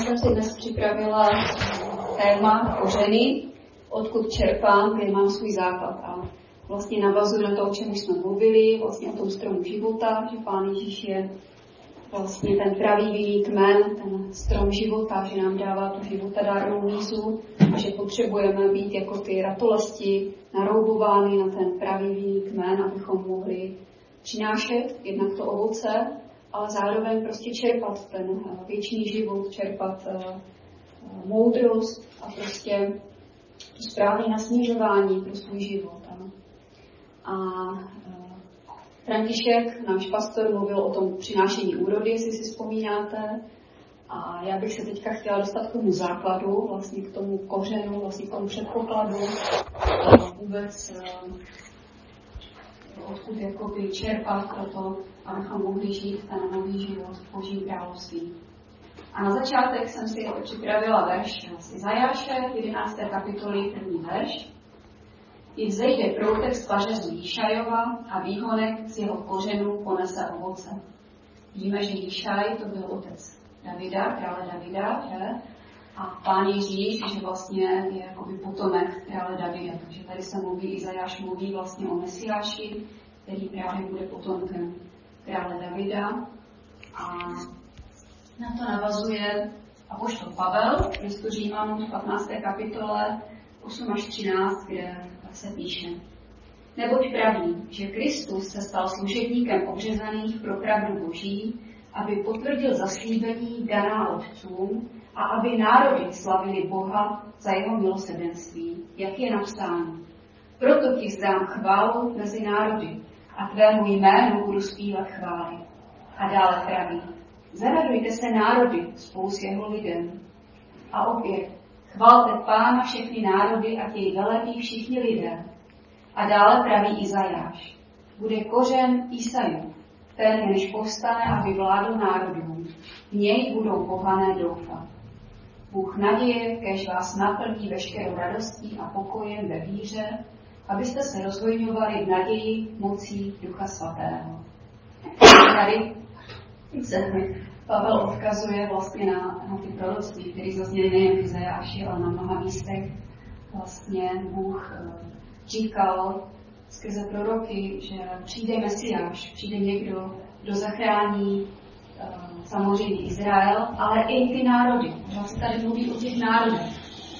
jsem si dnes připravila téma kořeny, odkud čerpám, kde mám svůj základ. A vlastně navazuji na to, o čem jsme mluvili, vlastně o tom stromu života, že Pán Ježíš je vlastně ten pravý vinný kmen, ten strom života, že nám dává tu životadárnou mízu a že potřebujeme být jako ty ratolesti naroubovány na ten pravý vinný kmen, abychom mohli přinášet jednak to ovoce, ale zároveň prostě čerpat ten věčný život, čerpat moudrost a prostě to správné nasměřování pro svůj život. A František, náš pastor, mluvil o tom přinášení úrody, jestli si vzpomínáte. A já bych se teďka chtěla dostat k tomu základu, vlastně k tomu kořenu, vlastně k tomu předpokladu a vůbec odkud jakoby čerpat pro to, abychom mohli žít ten nový život v Božím království. A na začátek jsem si připravila verš z Izajáše, 11. kapitoly, 1. verš. I vzejde proutek z pařezu Jíšajova a výhonek z jeho kořenu ponese ovoce. Víme, že Jíšaj to byl otec Davida, krále Davida, že? A Pán Ježíš, že vlastně je jakoby potomek krále Davida. Takže tady se mluví, Izajáš mluví vlastně o Mesiáši, který právě bude potomkem krále Davida. A na to navazuje apoštol Pavel, listu Římanům v 15. kapitole 8 až 13, kde se píše. Neboť praví, že Kristus se stal služebníkem obřezaných pro pravdu Boží, aby potvrdil zaslíbení daná otcům a aby národy slavili Boha za jeho milosrdenství, jak je napsáno. Proto ti vzdám chválu mezi národy a tvému jménu budu zpívat chvály. A dále praví, zaradujte se národy spolu s jeho lidem. A opět, chvalte Pána všechny národy a jej velebí všichni lidé. A dále praví Izajáš, bude kořen Isajův, ten jenž povstane, aby vládl národům. V něj budou pohané doufat. Bůh naděje, kéž vás naplní veškerou radostí a pokojem ve víře, abyste se rozvojňovali v naději mocí Ducha Svatého. Tady se Pavel odkazuje vlastně na ty proroctví, které zazněly nejen v Izajáši, ale na mnoha místech. Vlastně Bůh říkal skrze proroky, že přijde Mesiáš, přijde někdo, kdo zachrání samozřejmě Izrael, ale i ty národy. Vlastně tady mluví o těch národech.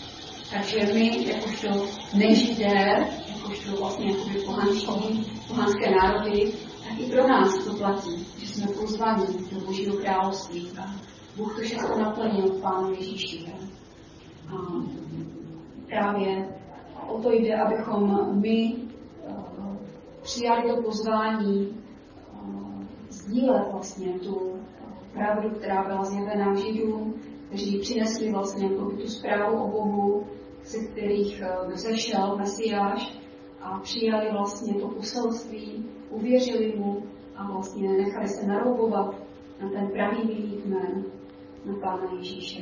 Takže my, jakožto nežidé, jakožto vlastně pohanské národy, tak i pro nás to platí, že jsme pozvaní do Božího království. A Bůh to všechno naplnil v Pánu Ježíši. A právě o to jde, abychom my přijali to pozvání sdílet vlastně tu pravdu, která byla zjevená Židům, kteří přinesli vlastně tu zprávu o Bohu, ze kterých vzešel Mesiáš a přijali vlastně to poselství, uvěřili mu a vlastně nechali se naroubovat na ten pravý vinný kmen, na Pána Ježíše.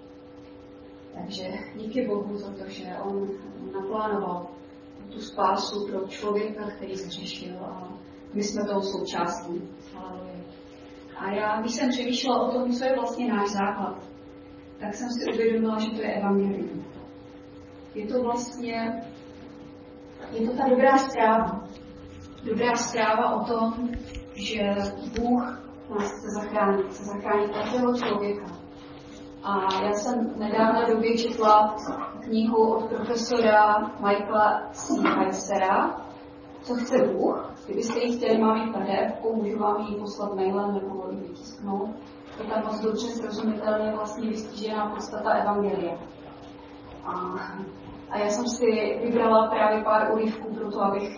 Takže díky Bohu za to, že on naplánoval tu spásu pro člověka, který zhřešil a my jsme toho součástí. A já, když jsem přemýšlela o tom, co je vlastně náš základ, tak jsem si uvědomila, že to je evangelium. Je to vlastně, je to ta dobrá zpráva. Dobrá zpráva o tom, že Bůh nás chce zachránit každého člověka. A já jsem v nedávné době četla knihu od profesora Michaela C. Heisera, Co chce Bůh. Kdybyste ji chtěli, mám ji PDF, můžu vám ji poslat mailem nebo ji vytisknout. To tam moc dobře srozumitelně vlastně vystižená podstata evangelia. A já jsem si vybrala právě pár úryvků pro to,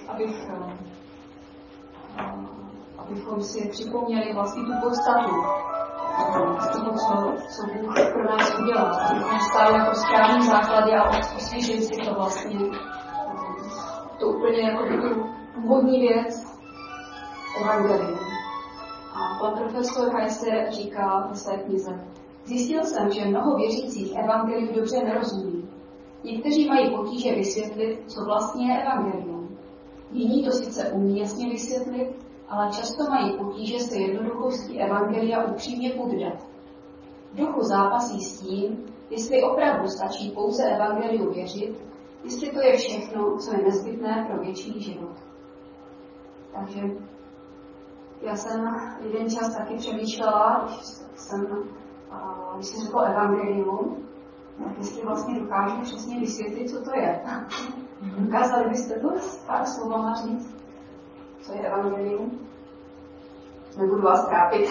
abychom si připomněli vlastně tu podstatu z toho, co Bůh pro nás udělal. Abychom stáli na tom správném základě a osvěžili si to vlastně. To úplně jako tu původní věc evangelium. A pan profesor Heiser říká ve své knize, zjistil jsem, že mnoho věřících evangeliu dobře nerozumí. Někteří mají potíže vysvětlit, co vlastně je evangelium. Jiní to sice umí jasně vysvětlit, ale často mají potíže se jednoduchostí evangelia upřímně poddat. v duchu zápasí s tím, jestli opravdu stačí pouze evangeliu věřit, jestli to je všechno, co je nezbytné pro věčný život. Takže já jsem jeden čas taky přemýšlela, když si řekl evangelium, tak jestli vlastně dokážu přesně vysvětlit, co to je. Dokázali byste to s pár slovama říct, co je evangelium? Nebudu vás trápit.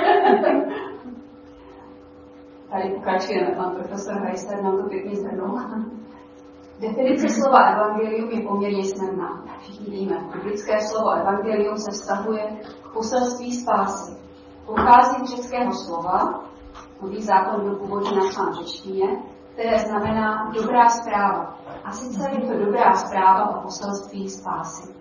Tady pokračujeme, pan profesor Heiser nám to pěkně zhrnul. Definice slova evangelium je poměrně snadná. Všichni víme, biblické slovo evangelium se vztahuje k poselství spásy. Pochází z řeckého slova, Nový zákon byl původně napsán v řečtině, které znamená dobrá zpráva. A sice je to dobrá zpráva o poselství spásy.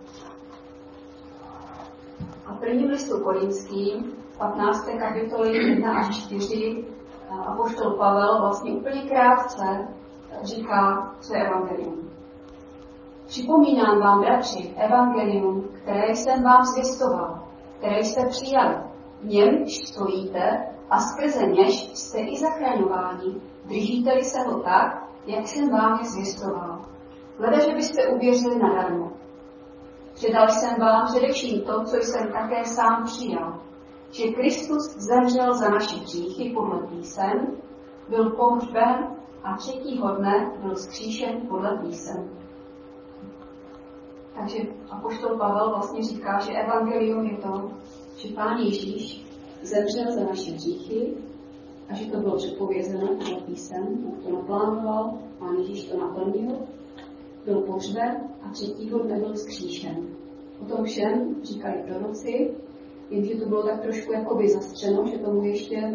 A v prvním listu Korinským, 15. kapitoly 1 až 4, apoštol Pavel vlastně úplně krátce říká, co je evangelium. Připomínám vám, bratři, evangelium, které jsem vám zvěstoval, které jste přijali. V němž stojíte a skrze něž jste i zachraňováni, držíte-li se ho tak, jak jsem vám je zvěstoval. Hleda, že byste uvěřili nadarmo. Předal jsem vám především to, co jsem také sám přijal, že Kristus zemřel za naše hříchy podle písem, byl pohřben a třetího dne byl vzkříšen podle písem. Takže apoštol Pavel vlastně říká, že evangelium je to, že Pán Ježíš zemřel za naše hříchy a že to bylo předpovězeno podle písem, Bůh to naplánoval, Pán Ježíš to naplnil, byl pohřben a třetího dne byl vzkříšen. O tom všem říkali proroci, jenže to bylo tak trošku jakoby zastřeno, že tomu ještě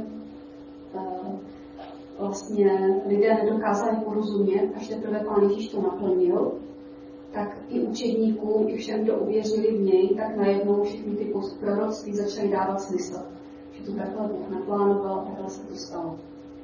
vlastně lidé nedokázali porozumět, až teprve Pán Ježíš to naplnil, tak i učedníkům, i všem, kdo uvěřili v něj, tak najednou všechny ty proroctví začaly dávat smysl. Že to takhle Bůh naplánoval a takhle se to stalo.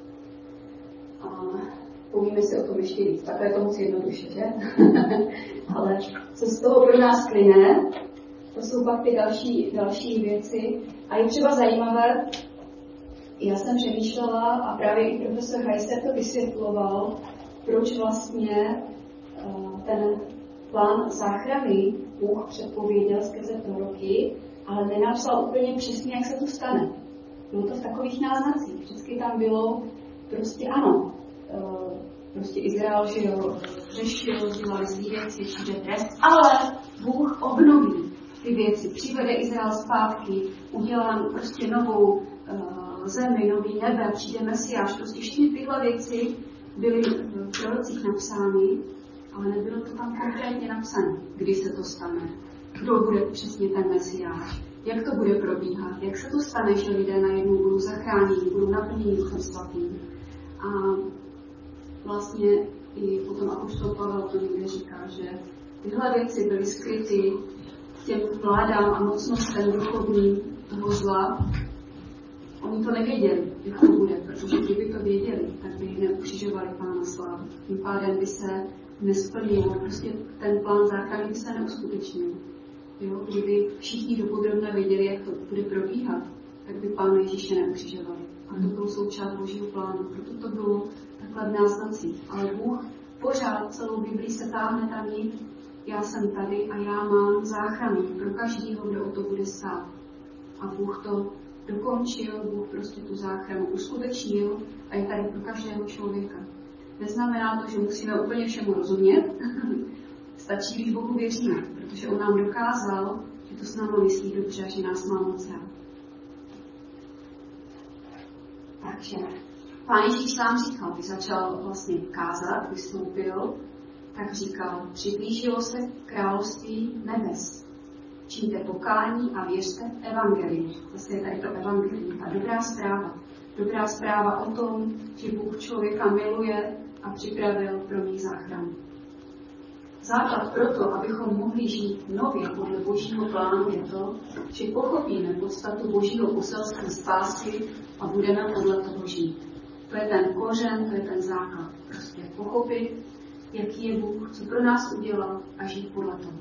A povíme si o tom ještě víc. Takhle je to moc jednoduše, že? Ale co z toho pro nás plyne, to jsou pak ty další věci. A je třeba zajímavé, já jsem přemýšlela a právě i profesor Heiser to vysvětloval, proč vlastně ten plán záchrany Bůh předpověděl skrze proroky, ale nenapsal úplně přesně, jak se to stane. Bylo to v takových náznacích. Vždycky tam bylo prostě ano. Prostě Izrael, že jo, řešil, dělali zlý věci, přijde trest, ale Bůh obnoví ty věci, přivede Izrael zpátky, udělá prostě novou zemi, nový nebe, přijde Mesiáš. Prostě všechny tyhle věci byly v prorocích napsány, ale nebylo to tam konkrétně napsané, kdy se to stane, kdo bude přesně ten Mesiáš, jak to bude probíhat, jak se to stane, že lidé najednou budou zachráněni, budou naplněni Duchem Svatým. A vlastně i potom apoštol Pavel to někde říká, že tyhle věci byly skryty těm vládám a mocnostem duchovním toho zla. Oni to nevěděli, jak to bude, protože kdyby to věděli, tak by neukřižovali Pána slávy. Tím pádem by se nesplnilo, prostě ten plán záchrany by se neuskutečnil. Jo? Kdyby všichni dopodrobna věděli, jak to bude probíhat, tak by Pána Ježíše neukřižovali. A to bylo součást Božího plánu, proto to bylo takhle v náznacích. Ale Bůh pořád celou Biblii se táhne tam nit, já jsem tady a já mám záchranu pro každého, kdo o to bude stát. A Bůh to dokončil, Bůh prostě tu záchranu uskutečnil a je tady pro každého člověka. Neznamená to, že musíme úplně všemu rozumět. Stačí, když Bohu věříme, protože On nám dokázal, že to s námi myslí dobře a že nás má moc rád. Takže Pán Ježíš sám říkal, když začal vlastně kázat, vystoupil, tak říkal, přiblížilo se království nebes. Čiňte pokání a věřte v evangelium. Zase je tady to evangelium, ta dobrá zpráva. Dobrá zpráva o tom, že Bůh člověka miluje a připravil pro něj záchranu. Základ pro to, abychom mohli žít nově podle Božího plánu, je to, že pochopíme podstatu Božího poselství spásy a budeme podle toho žít. To je ten kořen, to je ten základ. Prostě pochopit, jaký je Bůh, co pro nás udělal a žít podle toho.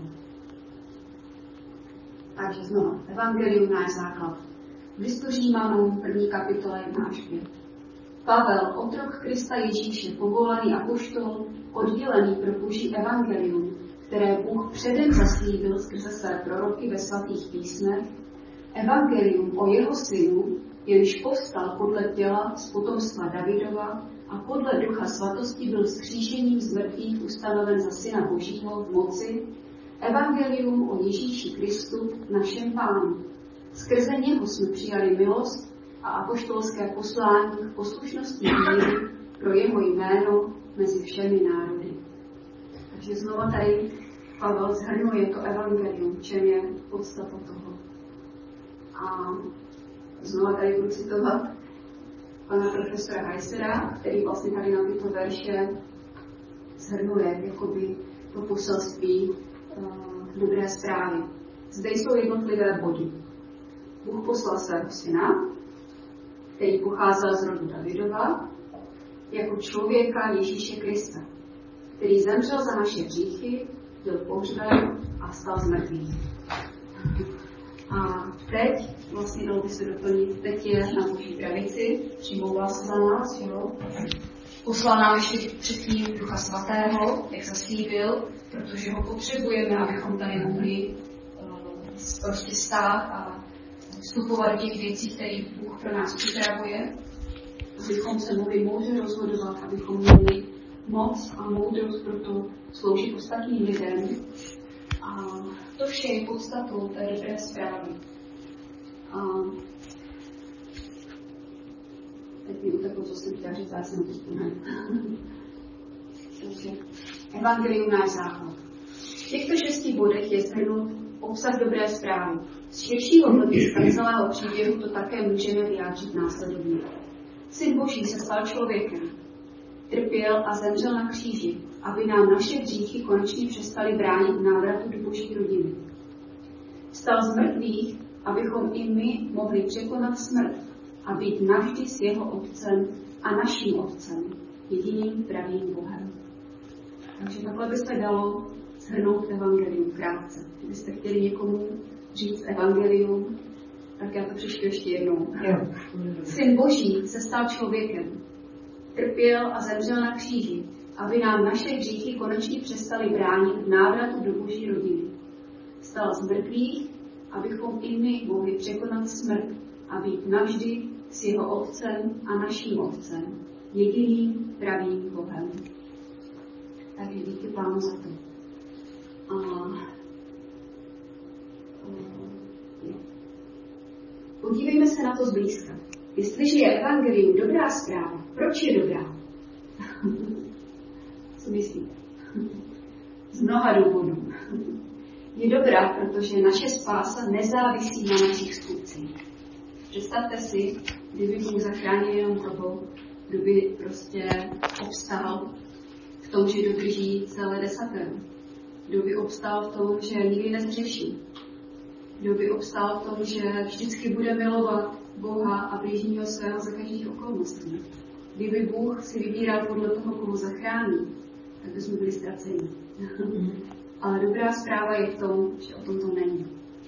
Takže znovu, evangelium náš základ. V listu Římanům 1. kapitola 1 až 5. Pavel, otrok Krista Ježíše, povolaný apoštol, oddělený pro Boží evangelium, které Bůh předem zaslíbil skrze své proroky ve svatých písmech, evangelium o jeho synu, jenž povstal podle těla z potomstva Davidova a podle ducha svatosti byl vzkříšením z mrtvých ustanoven za syna Božího v moci, evangelium o Ježíši Kristu, našem Pánu. Skrze něho jsme přijali milost a apoštolské poslání k poslušnosti víry pro jeho jméno mezi všemi národy. Takže znova tady Pavel shrnuje to evangelium, v čem je podstata toho. A znova tady budu citovat pana profesora Heisera, který vlastně tady na tyto verše shrnuje jakoby to poselství dobré zprávy. Zde jsou jednotlivé body. Bůh poslal svého syna, který pocházel z rodu Davidova, jako člověka Ježíše Krista, který zemřel za naše hříchy, byl pohřben a stal z mrtvých. A teď, vlastně dalo by se doplnit, teď je na Boží pravici, přimlouvá se za nás, jo? Poslal nám ještě předtím Ducha Svatého, jak zaslíbil, protože ho potřebujeme, abychom tady mohli prostě stát a vstupovat do těch věcí, které Bůh pro nás připravuje, abychom se mohli moudře rozhodovat, abychom měli moc a moudrost pro to sloužit ostatním lidem. A to vše je podstatou té dobré zprávy. Teď mi uteklo, co jsem chtěla říct, já jsem to vzpomněla. Takže evangelium náš základ. V těchto 6 bodech je shrnut obsah dobré zprávy. Z širšího hlediska celého příběhu to také můžeme vyjádřit následovně. Syn Boží se stal člověkem, trpěl a zemřel na kříži, aby nám naše hříchy konečně přestali bránit návratu do Boží rodiny. Vstal z mrtvých, abychom i my mohli překonat smrt a být navždy s jeho Otcem a naším Otcem, jediným pravým Bohem. Takže takhle by se dalo shrnout evangelium krátce. Kdybyste chtěli někomu říct evangelium, tak já to přečtu ještě jednou. Syn Boží se stal člověkem, trpěl a zemřel na kříži, aby nám naše hříchy konečně přestali bránit v návratu do Boží rodiny. Vstal z mrtvých, abychom i my mohli překonat smrt a být navždy s jeho Otcem a naším Otcem, jediným pravým Bohem. Takže díky Pánu za to. Podívejme se na to zblízka. Jestliže je evangelium dobrá zpráva, proč je dobrá? Co myslíte? Z mnoha důvodů. Je dobrá, protože naše spása nezávisí na našich skutcích. Představte si, kdyby Bůh zachránil jenom toho, kdo by prostě obstál v tom, že dodrží celé desatero. Kdo by obstál v tom, že nikdy nezřeší. Kdo by obstál v tom, že vždycky bude milovat Boha a bližního svého za každých okolností. Kdyby Bůh si vybíral podle toho, koho zachrání, tak bychom byli ztraceni. Ale dobrá zpráva je v tom, že o tom to není.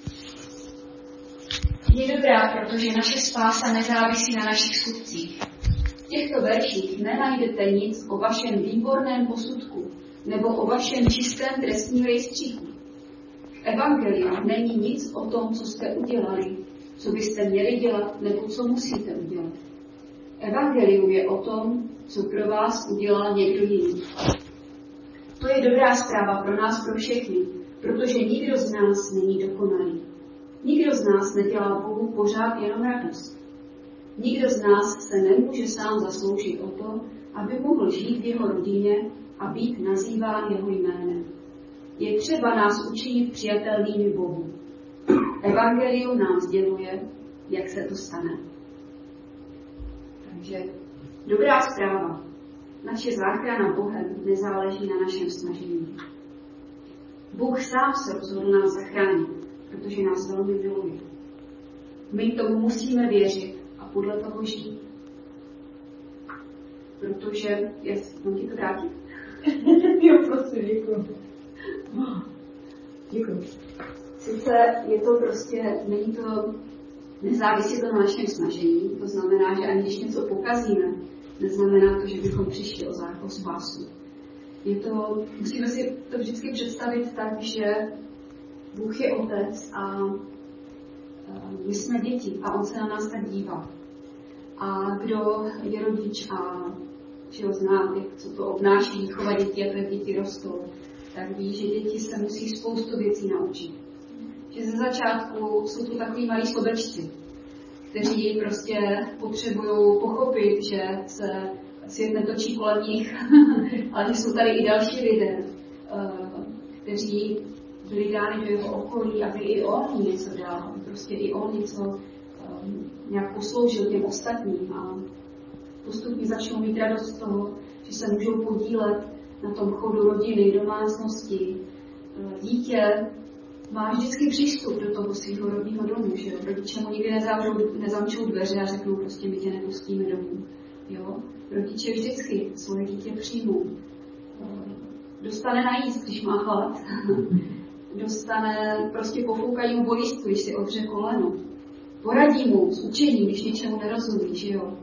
Je dobrá, protože naše spása nezávisí na našich skutcích. V těchto verších nenajdete nic o vašem výborném posudku nebo o vašem čistém trestním rejstříku. V evangeliu není nic o tom, co jste udělali, co byste měli dělat nebo co musíte udělat. Evangelium je o tom, co pro vás udělal někdo jiný. To je dobrá zpráva pro nás, pro všechny, protože nikdo z nás není dokonalý. Nikdo z nás nedělá Bohu pořád jenom radost. Nikdo z nás se nemůže sám zasloužit o to, aby mohl žít v jeho rodině a být nazýván jeho jménem. Je třeba nás učinit přijatelnými Bohu. Evangelium nám sděluje, jak se to stane. Takže dobrá zpráva. Naše záchrana Bohem nezáleží na našem snažení. Bůh sám se rozhodl nás zachránit, protože nás velmi miluje. My tomu musíme věřit a podle toho žít. Protože, mám ti to vrátit? Jo, prosím, děkuji. Děkuji. Sice je to prostě, není to, nezávisí to na našem snažení, to znamená, že ani když něco pokazíme, Neznamená to, že bychom přišli o spásu. Musíme si to vždycky představit tak, že Bůh je otec a my jsme děti a on se na nás tak dívá. A kdo je rodič a že ho zná, co to obnáší výchova dětí a jak děti rostou, tak ví, že děti se musí spoustu věcí naučit. Že ze začátku jsou tu takový malí sobečci, kteří prostě potřebují pochopit, že se svět netočí kolem nich, ale že jsou tady i další lidé, kteří byli dány do jeho okolí, aby i on něco dal, aby prostě i on něco nějak posloužil těm ostatním a postupně začnou mít radost z toho, že se můžou podílet na tom chodu rodiny, domácnosti. Dítě má vždycky přístup do toho svého rodního domu, že jo? Rodiče mu nikdy nezamčou dveře a řeknou prostě my tě nepustíme domů. Jo? Rodiče vždycky svoje dítě přijmou. Dostane najíst, když má hlad. Dostane, prostě pofoukají mu bolístku, když si odře koleno. Poradí mu s učením, když něčemu nerozumí, že jo.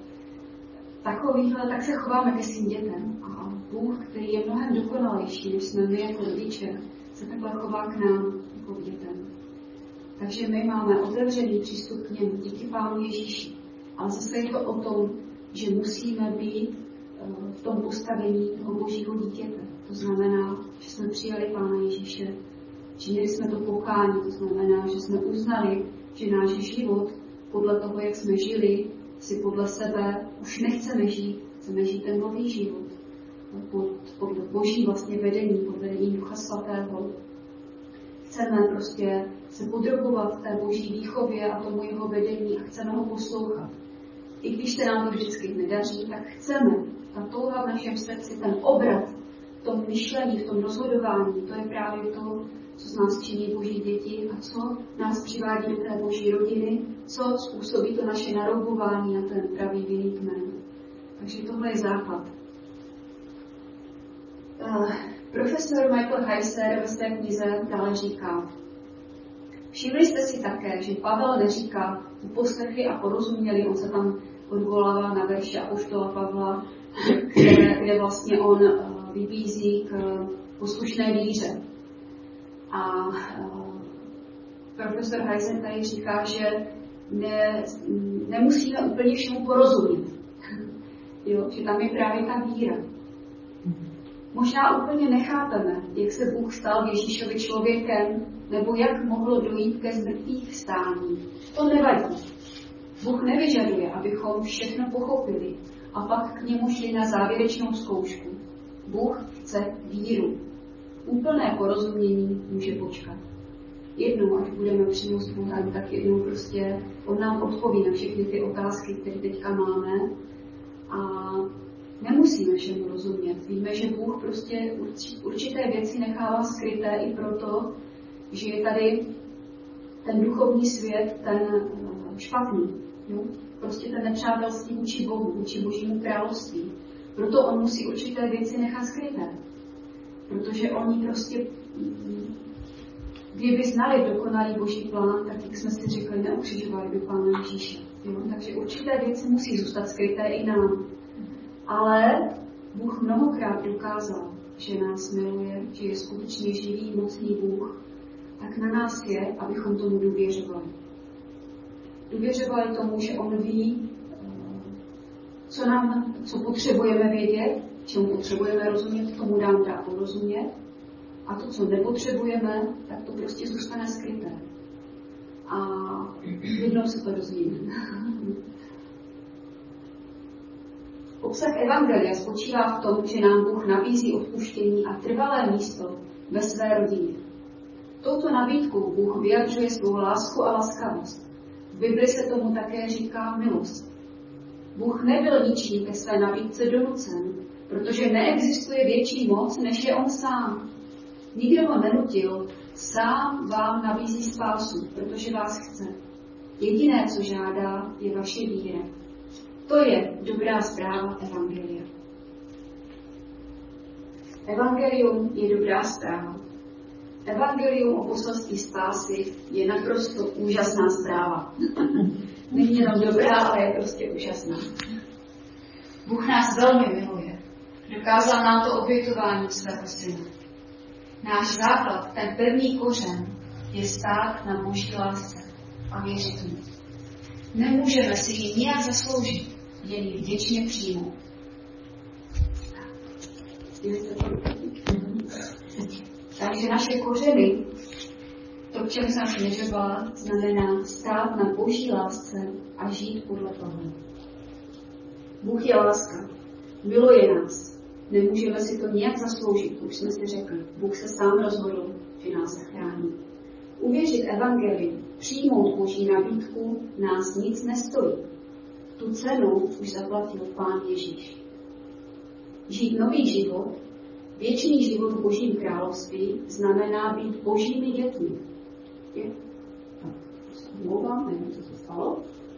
Tak se chováme ke svým dětem. A Bůh, který je mnohem dokonalejší, než jsme my jako rodiče, se takhle chová k nám jako k dětem. Takže my máme otevřený přístup k němu, díky Pánu Ježíši. Ale zase je to o tom, že musíme být v tom postavení toho Božího dítěte. To znamená, že jsme přijali Pána Ježíše, činili jsme to pokání, to znamená, že jsme uznali, že náš život podle toho, jak jsme žili, si podle sebe už nechceme žít, chceme žít ten nový život. Podle Boží vlastně vedení, pod vedením Ducha Svatého. Chceme prostě se podrobovat té Boží výchově a tomu jeho vedení a chceme ho poslouchat. I když se nám to vždycky nedaří, tak chceme. Ta touha v našem srdci, ten obrat v tom myšlení, v tom rozhodování, to je právě to, co z nás činí Boží děti a co nás přivádí do té Boží rodiny, co způsobí to naše naroubování na ten pravý vinný kmen. Takže tohle je základ. Profesor Michael Heiser ve své knize dále říká: všimli jste si také, že Pavel neříká uposlechy a porozuměli, on se tam odvolává na verše apoštola Pavla, kde vlastně on vybízí k poslušné víře. A profesor Heiser tady říká, že nemusíme úplně všemu porozumět. Jo, že tam je právě ta víra. Možná úplně nechápeme, jak se Bůh stal Ježíšovi člověkem, nebo jak mohlo dojít ke zmrtvých vstání. To nevadí. Bůh nevyžaduje, abychom všechno pochopili a pak k němu šli na závěrečnou zkoušku. Bůh chce víru. Úplné porozumění může počkat. Jednou, až budeme přímo s Bohem, tak jednou prostě on nám odpoví na všechny ty otázky, které teďka máme. A nemusíme všemu rozumět. Víme, že Bůh prostě určité věci nechává skryté i proto, že je tady ten duchovní svět, ten špatný. Jo? Prostě ten nepřátelství vůči Bohu, vůči Božímu království. Proto on musí určité věci nechat skryté. Protože oni prostě, kdyby znali dokonalý Boží plán, tak jak jsme si řekli, neukřižovali by Pána Ježíše. Jo? Takže určité věci musí zůstat skryté i nám. Ale Bůh mnohokrát dokázal, že nás miluje, že je skutečně živý, mocný Bůh, tak na nás je, abychom tomu důvěřovali. Důvěřovali tomu, že on ví, co potřebujeme vědět, čemu potřebujeme rozumět, tomu dám dá porozumět. A to, co nepotřebujeme, tak to prostě zůstane skryté. A jednou se to dozvíme. Obsah evangelia spočívá v tom, že nám Bůh nabízí odpuštění a trvalé místo ve své rodině. Touto nabídkou Bůh vyjadřuje svou lásku a laskavost. V Bibli se tomu také říká milost. Bůh nebyl ničím ke své nabídce donucen, protože neexistuje větší moc, než je on sám. Nikdo ho nenutil, sám vám nabízí spásu, protože vás chce. Jediné, co žádá, je vaše víra. To je dobrá zpráva evangelia. Evangelium je dobrá zpráva. Evangelium o poselství spásy je naprosto úžasná zpráva. Není jenom dobrá, ale je prostě úžasná. Bůh nás velmi miluje. Dokázal nám to obětování svého syna. Náš základ, ten pevný kořen, je stát na Boží lásce a věřit mu. Nemůžeme si ji nijak zasloužit, jen ji vděčně přijmout. Takže naše kořeny, to, k čemu jsem směřovala, znamená stát na Boží lásce a žít podle toho. Bůh je láska, miluje nás. Nemůžeme si to nijak zasloužit, už jsme si řekli. Bůh se sám rozhodl, že nás zachrání. Uvěřit evangeliu, přijmout Boží nabídku, nás nic nestojí. Tu cenu už zaplatil Pán Ježíš. Žít nový život, věčný život v Božím království, znamená být Božími dětmi. Mluvám, nevím, co se stalo.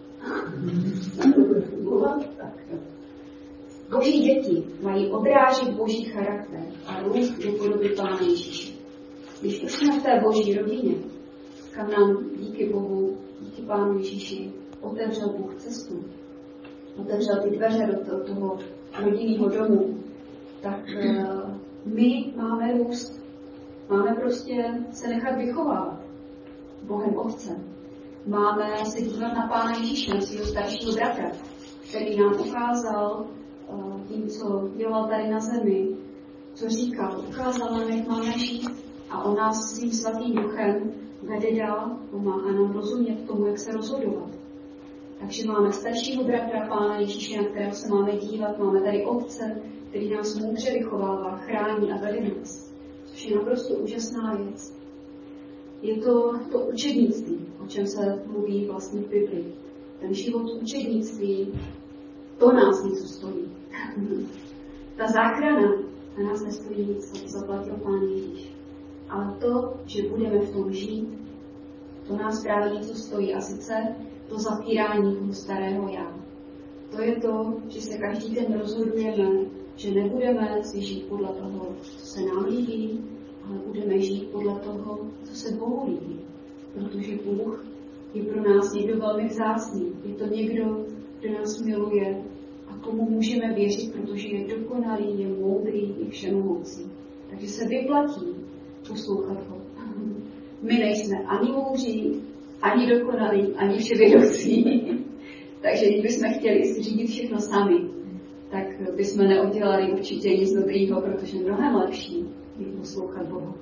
Boží děti mají odrážet Boží charakter a růst do podoby Pána Ježíše. Když už jsme v té Boží rodině, kam nám díky Bohu, díky Pánu Ježíši otevřel Bůh cestu, otevřel ty dveře do toho rodinného domu, tak my máme růst. Máme prostě se nechat vychovávat Bohem Otcem. Máme se dívat na Pána Ježíše, na svého staršího bratra, který nám ukázal tím, co dělal tady na zemi, co říkal, ukázal nám, jak máme žít a on nás svým svatým duchem vede dál, pomáhá nám rozumět tomu, jak se rozhodovat. Takže máme staršího bratra Pána Ježíše, na kterého se máme dívat, máme tady Otce, který nás moudře vychovává, chrání a vede nás, což je naprosto úžasná věc. Je to učednictví, o čem se mluví vlastně v Biblii. Ten život učednictví, to nás něco stojí. Ta záchrana, ta nás nestojí nic, to zaplatil Pán Ježíš. Ale to, že budeme v tom žít, to nás právě něco stojí. A sice to zapírání toho starého já. To je to, že se každý den rozhodujeme, že nebudeme si žít podle toho, co se nám líbí, ale budeme žít podle toho, co se Bohu líbí. Protože Bůh je pro nás někdo velmi vzácný. Je to někdo, kdo nás miluje a komu můžeme věřit, protože je dokonalý, je moudrý, je všemohoucí. Takže se vyplatí poslouchat ho. My nejsme ani moudří, ani dokonalí, ani vševědoucí. Takže když bychom chtěli si řídit všechno sami, tak bychom neudělali určitě nic dobrýho, protože mnohem lepší je poslouchat Boha.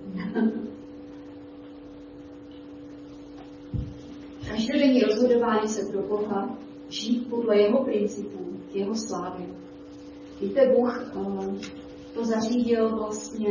Každodenní rozhodování se pro Boha, žít podle jeho principů, jeho slávy. Víte, Bůh to zařídil vlastně,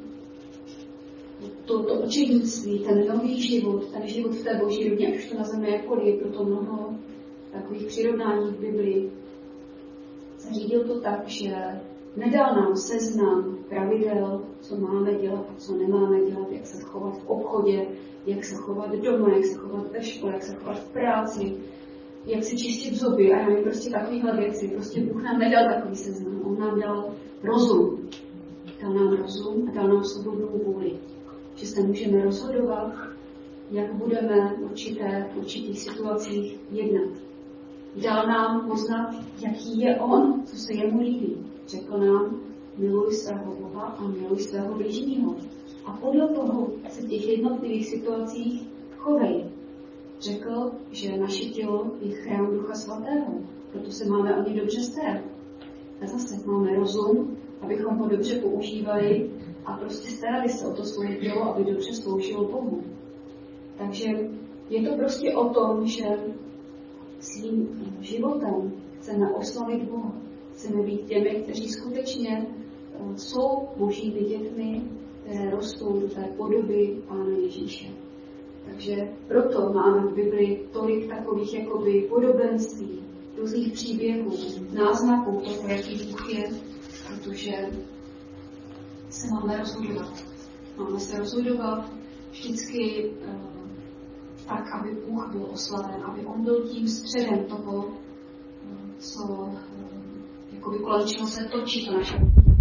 to učednictví, ten nový život, ten život v té Boží rodině, ať už to nazveme jakkoliv, je proto mnoho takových přirovnání v Biblii. Zařídil to tak, že nedal nám seznam pravidel, co máme dělat a co nemáme dělat, jak se chovat v obchodě, jak se chovat doma, jak se chovat ve škole, jak se chovat v práci, jak si čistit zuby a nevím, prostě takovéhle věci. Prostě Bůh nám nedal takový seznam, on nám dal rozum. Dal nám rozum a dal nám svobodnou vůli. Že se můžeme rozhodovat, jak budeme v určitých situacích jednat. Dal nám poznat, jaký je on, co se jemu líbí. Řekl nám, miluj svého Boha a miluj svého bližního. A podle toho se v těch jednotlivých situacích chovej. Řekl, že naše tělo je chrám Ducha Svatého, proto se máme o ně dobře starat. A zase máme rozum, abychom ho dobře používali a prostě starali se o to svoje tělo, aby dobře sloužilo Bohu. Takže je to prostě o tom, že svým životem chceme oslavit Boha. Chceme být těmi, kteří skutečně jsou Božími dětmi, které rostou do té podoby Pána Ježíše. Takže proto máme v Biblii tolik takových jakoby podobenství, různých příběhů, náznaků toho, jaký Bůh je, protože se máme rozhodovat. Máme se rozhodovat vždycky tak, aby Bůh byl oslaven, aby on byl tím středem toho, co jakoby kolem čeho se točí to naše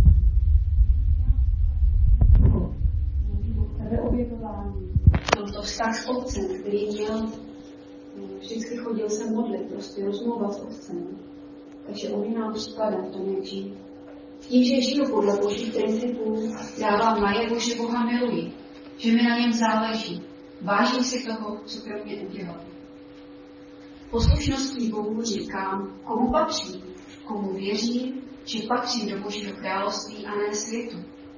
sebeobjevování. Byl to vztah s Otcem, který měl, vždycky chodil se modlit, prostě rozmluvat s Otcem. Takže on je nám příkladem v tom, jak žít. Tím, že žiju podle božích principů, dávám najevo, že Boha miluji, že mi na něm záleží. Vážím si toho, co pro mě udělal. Poslušností Bohu říkám, komu patří, komu věřím, že patří do Božího království a ne světu.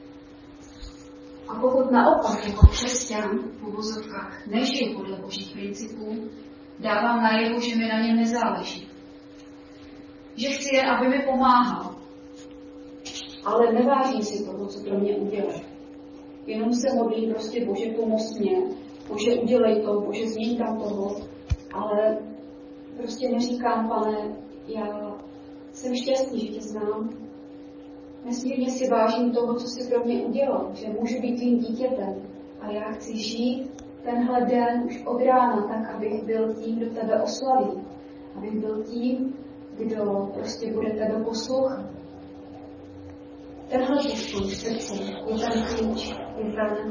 A pokud naopak jako křesťan v uvozovkách nežiju podle božích principů, dávám najevo, že mi na něm nezáleží. Že chci jen, aby mi pomáhal. Ale nevážím si toho, co pro mě udělal. Jenom se modlím prostě, Bože, pomoz mě, Bože, udělej to, Bože, změň tam toho. Ale prostě neříkám, Pane, já jsem šťastný, že tě znám. Nesmírně si vážím toho, co jsi pro mě udělal, že můžu být tvým dítětem. A já chci žít tenhle den už od rána tak, abych byl tím, kdo tebe oslaví. Abych byl tím, kdo prostě bude tebe poslouchat. Tenhle postoj srdce je ten klíč, je ten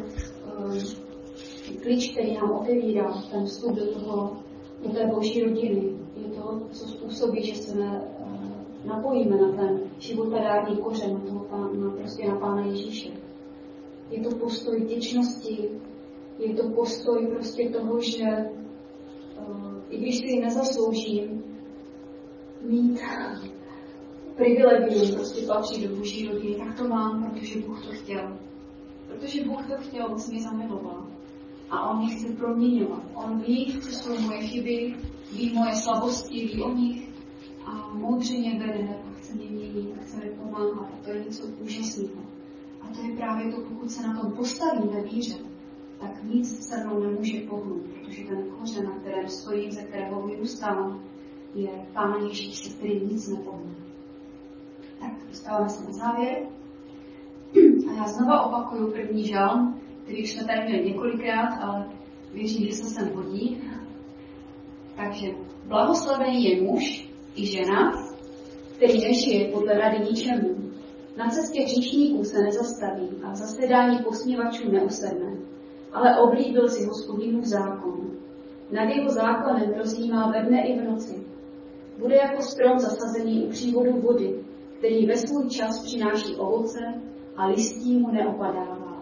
klíč, který nám otevírá ten vstup do té boží rodiny. Je to, co způsobí, že se napojíme na ten životadárný kořen, na Pána Ježíše. Je to postoj vděčnosti, je to postoj prostě toho, že i když si nezasloužím mít privilegium, prostě patří do boží rodiny, tak to mám, protože Bůh to chtěl. Protože Bůh to chtěl, on se mě zamiloval. A on mě chce proměňovat. On ví, co jsou moje chyby, ví moje slabosti, ví o nich a moudře mě vede a chce mě měnit a chce mi pomáhat. A to je něco úžasného. A to je právě to, pokud se na tom postavím ve víře, tak nic se mnou nemůže pohnout, protože ten kořen, na kterém stojím, ze kterého vyrůstám, je Pán Ježíš, se kterým nic nepohne. Tak, dostáváme se na závěr. A já znova opakuju první žalm, který už jsme tady měli několikrát, ale věřím, že se sem hodí. Takže blahoslavený je muž i žena, který nežije podle rady ničemu. Na cestě hříšníků se nezastaví a v zasedání posměvačů neusedne, ale oblíbil si Hospodinův zákon. Nad jeho zákonem rozjímá ve dne i v noci. Bude jako strom zasazený u přívodu vody, který ve svůj čas přináší ovoce a listí mu neopadává.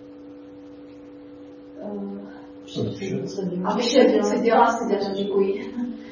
A vše, co dělá, si dělá, děkuji.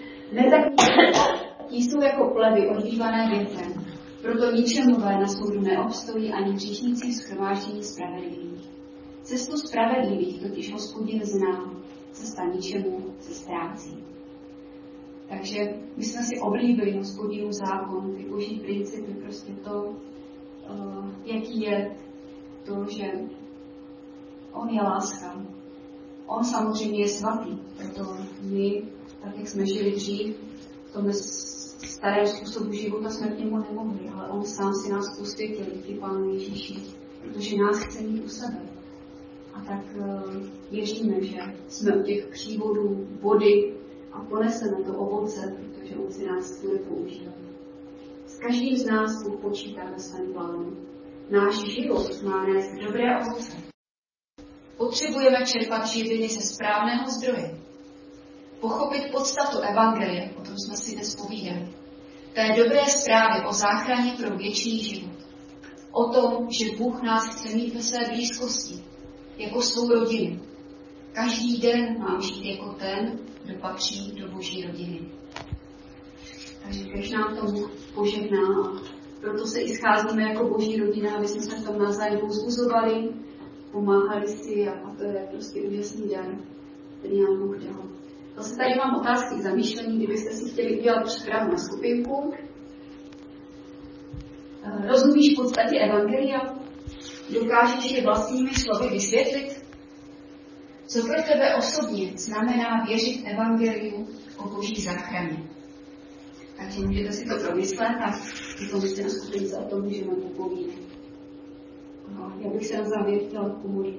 Tí jsou jako plevy odlívané větrem, proto ničemové na soudu neobstojí ani hříšníci v shromáždění spravedlivých. Cestu spravedlivých totiž Hospodin zná, cesta ničemu se ztrácí. Takže my jsme si oblíbili Hospodinův zákon, ty boží principy, prostě to, jaký je to, že on je láska. On samozřejmě je svatý, proto my, tak jak jsme žili dřív, v tom starém způsobu života jsme k němu nemohli, ale on sám si nás posvětil díky Pánu Ježíši, protože nás chce mít u sebe. A tak věříme, že jsme u těch přívodů vody a poneseme to ovoce, protože on si nás bude používat. S každým z nás Bůh počítá ve svém plánu. Náš život má nést dobré ovoce. Potřebujeme čerpat živiny ze správného zdroje. Pochopit podstatu evangelia, o tom jsme si dnes povídali. Té dobré zprávy o záchraně pro věčný život. O tom, že Bůh nás chce mít ve své blízkosti, jako svou rodinu. Každý den mám žít jako ten, kdo patří do boží rodiny. Takže když nám tomu požehná, a proto se i scházíme jako boží rodina, aby jsme se v tom navzájem povzbuzovali, pomáhali si a to je prostě úžasný dar, který nám Bůh dal. Zase tady mám otázky k zamýšlení, kdybyste si chtěli udělat přípravu na skupinku. Rozumíš v podstatě evangelia? Dokážeš je vlastními slovy vysvětlit? Co pro tebe osobně znamená věřit evangeliu o boží záchraně? Takže můžete si to promyslet a potom jste na skupince o tom můžeme popovídat. Já bych se na závěr chtěla pomodlit.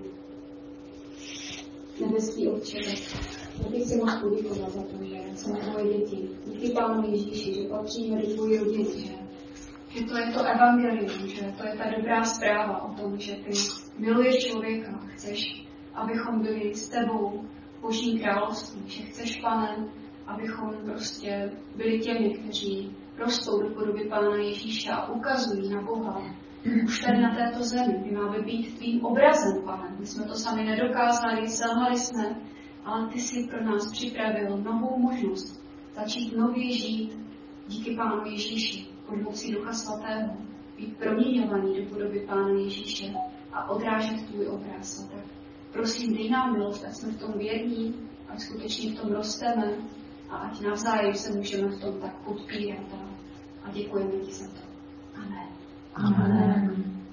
Nebeský Otče, já bych se moc poděkovala za to, že jsme tvoje děti. Díky Pánu Ježíši, že patříme do tvojí rodiny, že to je to evangelium, že to je ta dobrá zpráva o tom, že ty miluješ člověka a chceš, abychom byli s tebou v božím království, že chceš, Pane, abychom prostě byli těmi, kteří rostou do podoby Pána Ježíše a ukazují na Boha. Už tady na této zemi, my máme být tvým obrazem, Pane. My jsme to sami nedokázali, selhali jsme, ale ty jsi pro nás připravil novou možnost začít nově žít díky Pánu Ježíši, pod mocí Ducha Svatého, být proměňovaný do podoby Pána Ježíše a odrážet tvůj obraz. Tak prosím, dej nám milost, ať jsme v tom věrní, ať skutečně v tom rosteme a ať navzájem se můžeme v tom tak podpírat a děkujeme ti za to. Amen. Amen.